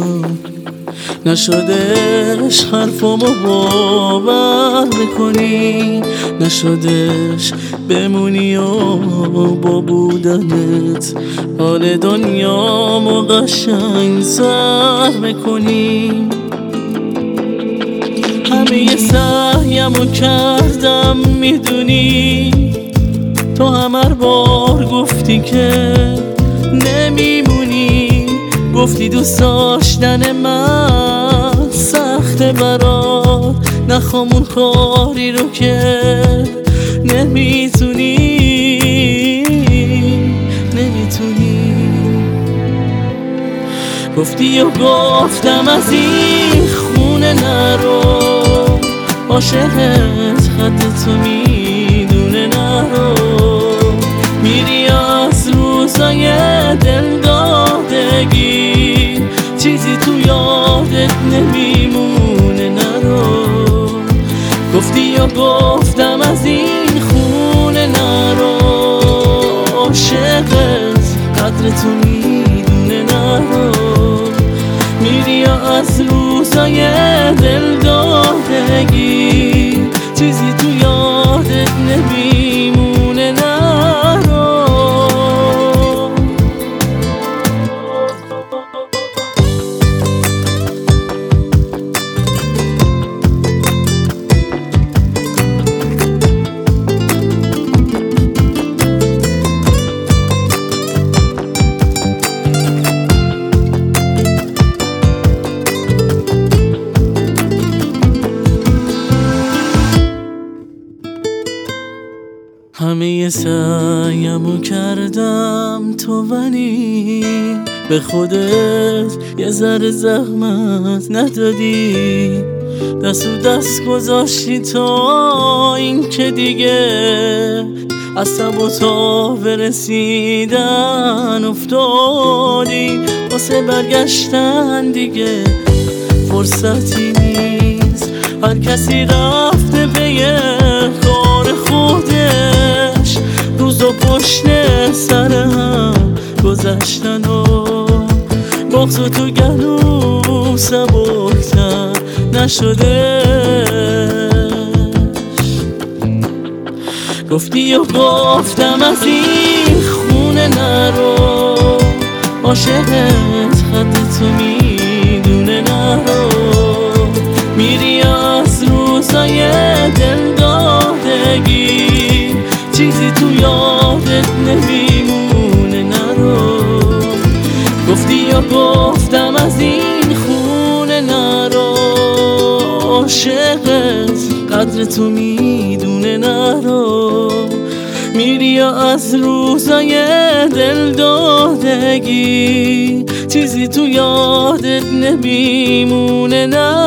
نشدش حرفامو باور بکنی، نشدش بمونی و با بودنت حال دنیامو قشنگ سر بکنی. همه سعیمو کردم میدونی، تو هر بار گفتی که نمیمونی، گفتی دوست داشتن من سخته برات، نخوام اون کاری رو که نمیتونی. گفتی و گفتم از این خونه نرو، عاشقت خط تو میدونه نرو، میری از روزای دلدادگی، چیزی تو یادت نمیمونه نرو. گفتی و گفتم از این خونه نرو، عاشقت قدر تو میدونه نرو، میری از روزای دلدادگی، چیزی تو یادت نمیمونه نرو. همه سعیمو کردم تو ولی به خودت یه ذره زحمت ندادی، دست و دست گذاشتی تا این که دیگه از سب و تا برسیدن افتادی، واسه برگشتن دیگه فرصتی نیست، هر کسی رفته به یه کار خودش، روز و پشت سر هم گذشتن و بغض تو گلو سبکتر نشدش. گفتی و گفتم از این خونه نرو، عاشقت خط تو میدونه نرو، میری از روزای دلدادگی، چیزی تو یادت نمیمونه نرو. گفتی و گفتم از این خونه نرو، عاشقت قدر تو میدونه نرو، میری از روزای دلدادگی، چیزی تو یادت نمیمونه نرو.